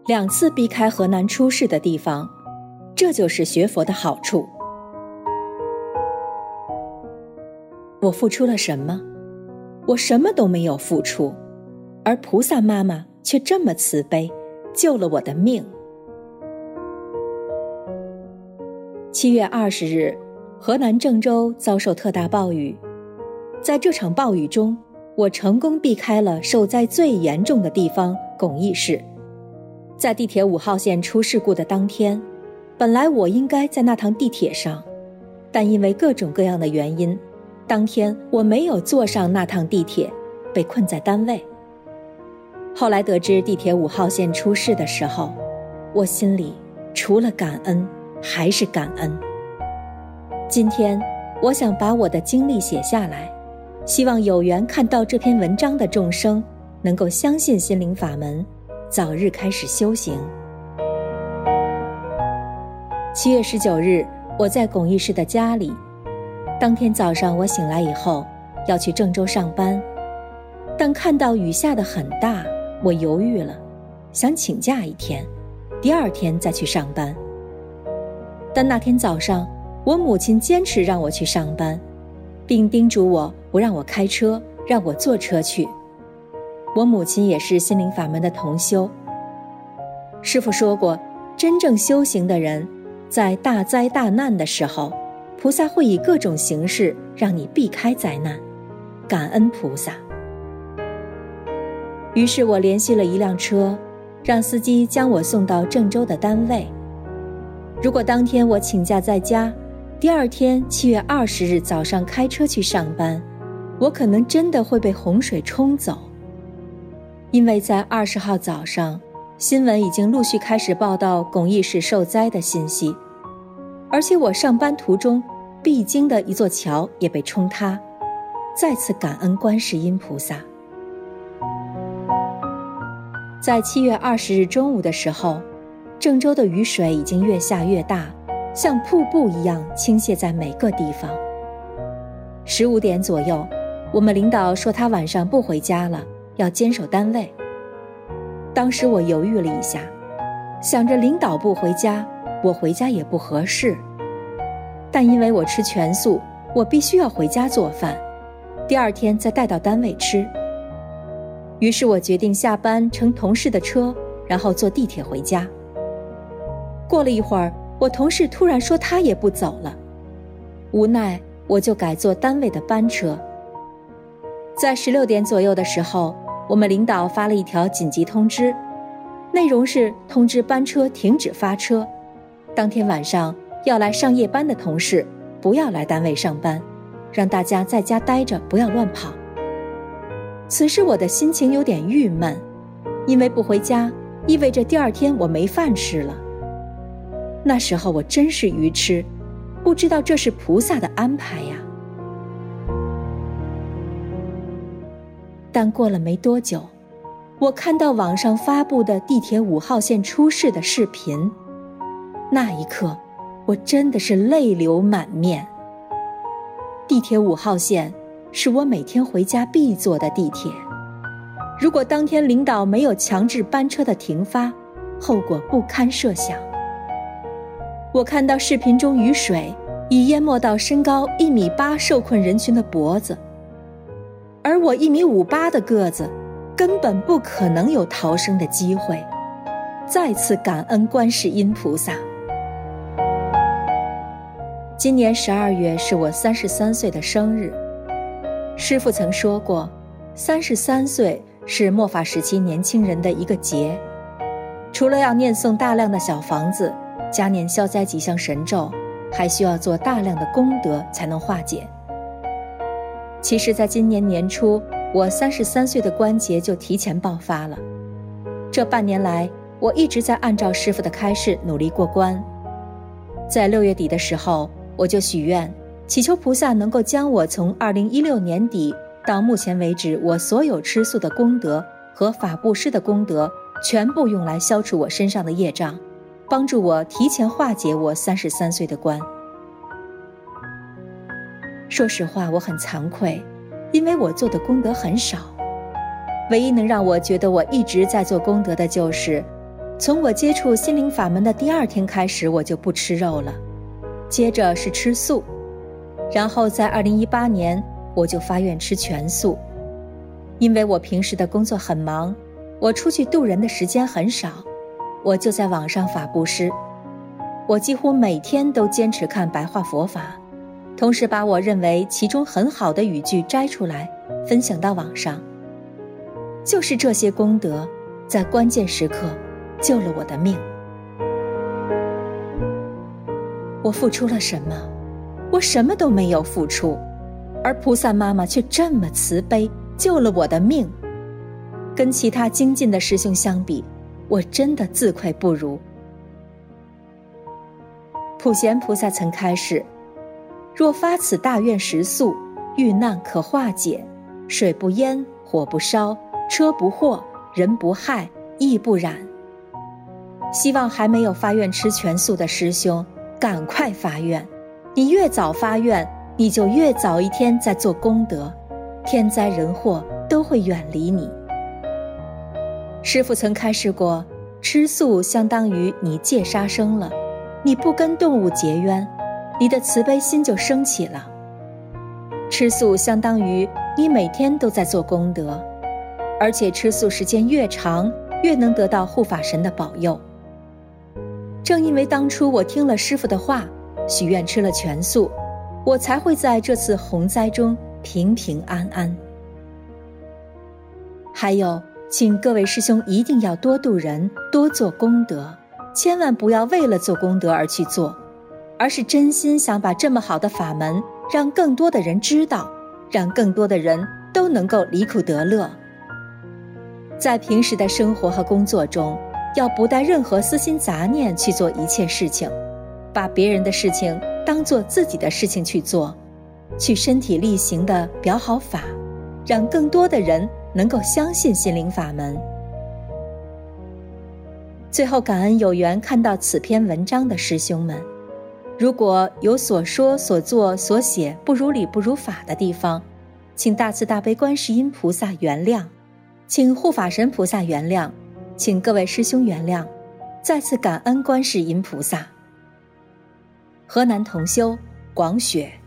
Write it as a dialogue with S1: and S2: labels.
S1: 2次避开河南出事的地方，这就是学佛的好处。我付出了什么？我什么都没有付出，而菩萨妈妈却这么慈悲，救了我的命。7月20日，河南郑州遭受特大暴雨。在这场暴雨中，我成功避开了受灾最严重的地方巩义市。在地铁5号线出事故的当天，本来我应该在那趟地铁上，但因为各种各样的原因，当天我没有坐上那趟地铁，被困在单位。后来得知地铁5号线出事的时候，我心里除了感恩还是感恩。今天我想把我的经历写下来，希望有缘看到这篇文章的众生能够相信心灵法门，早日开始修行。7月19日，我在巩义市的家里。当天早上我醒来以后，要去郑州上班，但看到雨下得很大，我犹豫了，想请假1天，第2天再去上班。但那天早上，我母亲坚持让我去上班，并叮嘱我不让我开车，让我坐车去。我母亲也是心灵法门的同修。师父说过，真正修行的人，在大灾大难的时候，菩萨会以各种形式让你避开灾难，感恩菩萨。于是我联系了一辆车，让司机将我送到郑州的单位。如果当天我请假在家，第2天7月20日早上开车去上班，我可能真的会被洪水冲走。因为在20号早上，新闻已经陆续开始报道巩义市受灾的信息，而且我上班途中必经的一座桥也被冲塌，再次感恩观世音菩萨。在7月20日中午的时候，郑州的雨水已经越下越大，像瀑布一样倾泻在每个地方。15点左右，我们领导说他晚上不回家了，要坚守单位。当时我犹豫了一下，想着领导不回家，我回家也不合适。但因为我吃全素，我必须要回家做饭，第2天再带到单位吃。于是我决定下班乘同事的车，然后坐地铁回家。过了一会儿，我同事突然说他也不走了，无奈我就改坐单位的班车。在16点左右的时候，我们领导发了一条紧急通知，内容是通知班车停止发车，当天晚上要来上夜班的同事不要来单位上班，让大家在家待着，不要乱跑。此时我的心情有点郁闷，因为不回家意味着第2天我没饭吃了。那时候我真是愚痴，不知道这是菩萨的安排呀。但过了没多久，我看到网上发布的地铁5号线出事的视频，那一刻我真的是泪流满面。地铁5号线是我每天回家必坐的地铁，如果当天领导没有强制班车的停发，后果不堪设想。我看到视频中雨水已淹没到身高1.8米受困人群的脖子，而我1.58米的个子根本不可能有逃生的机会，再次感恩观世音菩萨。今年12月是我33岁的生日，师父曾说过，33岁是末法时期年轻人的一个劫，除了要念诵大量的小房子，加念消灾吉祥神咒，还需要做大量的功德才能化解。其实在今年年初，我33岁的关节就提前爆发了。这半年来，我一直在按照师父的开示努力过关。在6月底的时候，我就许愿，祈求菩萨能够将我从2016年底到目前为止我所有吃素的功德和法布施的功德，全部用来消除我身上的业障，帮助我提前化解我33岁的关。说实话，我很惭愧，因为我做的功德很少。唯一能让我觉得我一直在做功德的就是， 从我接触心灵法门的第2天开始，我就不吃肉了，接着是吃素，然后在2018年我就发愿吃全素。因为我平时的工作很忙，我出去度人的时间很少，我就在网上法布施。我几乎每天都坚持看白话佛法，同时把我认为其中很好的语句摘出来分享到网上。就是这些功德在关键时刻救了我的命。我付出了什么？我什么都没有付出，而菩萨妈妈却这么慈悲，救了我的命。跟其他精进的师兄相比，我真的自愧不如。普贤菩萨曾开示：若发此大愿食素，遇难可化解，水不淹，火不烧，车不祸，人不害，意不染。希望还没有发愿吃全素的师兄赶快发愿，你越早发愿，你就越早一天在做功德，天灾人祸都会远离你。师父曾开示过，吃素相当于你戒杀生了，你不跟动物结冤，你的慈悲心就升起了。吃素相当于你每天都在做功德，而且吃素时间越长，越能得到护法神的保佑。正因为当初我听了师父的话，许愿吃了全素，我才会在这次洪灾中平平安安。还有，请各位师兄一定要多度人，多做功德，千万不要为了做功德而去做，而是真心想把这么好的法门让更多的人知道，让更多的人都能够离苦得乐。在平时的生活和工作中，要不带任何私心杂念去做一切事情，把别人的事情当作自己的事情去做，去身体力行地表好法，让更多的人能够相信心灵法门。最后感恩有缘看到此篇文章的师兄们，如果有所说所做所写不如理不如法的地方，请大慈大悲观世音菩萨原谅，请护法神菩萨原谅，请各位师兄原谅，再次感恩观世音菩萨。河南同修，广雪。